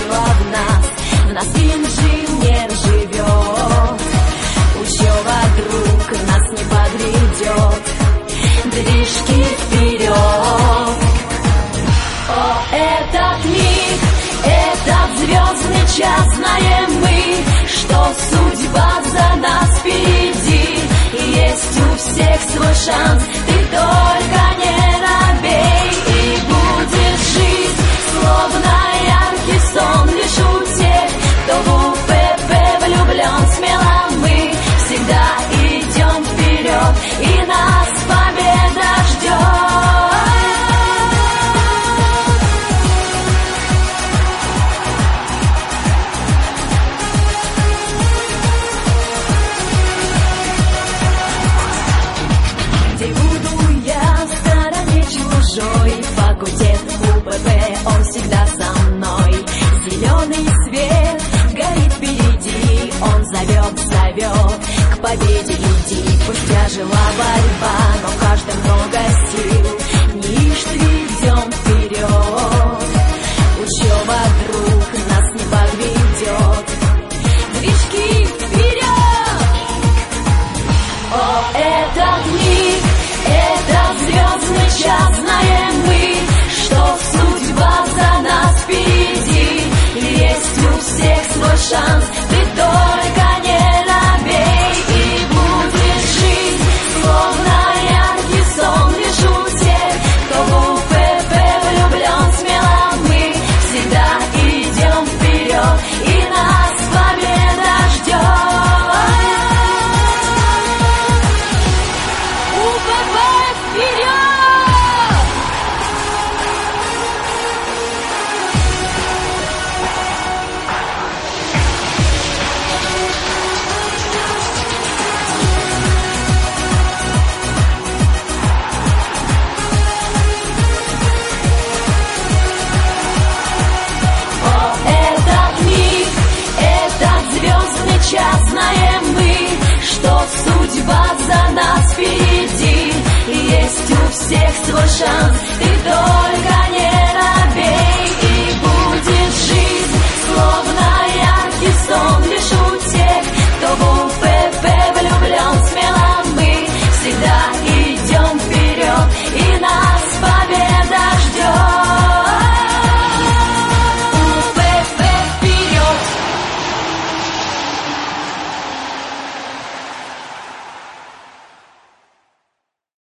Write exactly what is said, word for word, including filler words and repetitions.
верила в нас, в нас инженер живет. Учеба, друг, нас не подведет, движки вперед. О, этот миг, этот звездный час, знаем мы, что судьба за нас впереди, и есть у всех свой шанс, ты только не робей, и будет жизнь словно яркий сон лишь у тех, кто в УПП влюблен. Смело мы всегда идем вперед, и нас победа ждет. Факультет УПП, он всегда со мной. Зеленый свет горит впереди, он зовет, зовет к победе иди. Пусть тяжела борьба, но в каждом много сил. Ниш идем вперед. Учеба, друг, нас не подведет. Движки вперед! О, этот миг, этот звездный час, знаем мы, что судьба за нас впереди, и есть у всех свой шанс, ты только не робей, и будет жизнь словно яркий сон лишь у тех, кто в УПП влюблен. Смело мы всегда идем вперед, и нас победа ждет. УПП вперед! Час, знаем мы, что судьба за нас впереди, и есть у всех свой шанс, ты только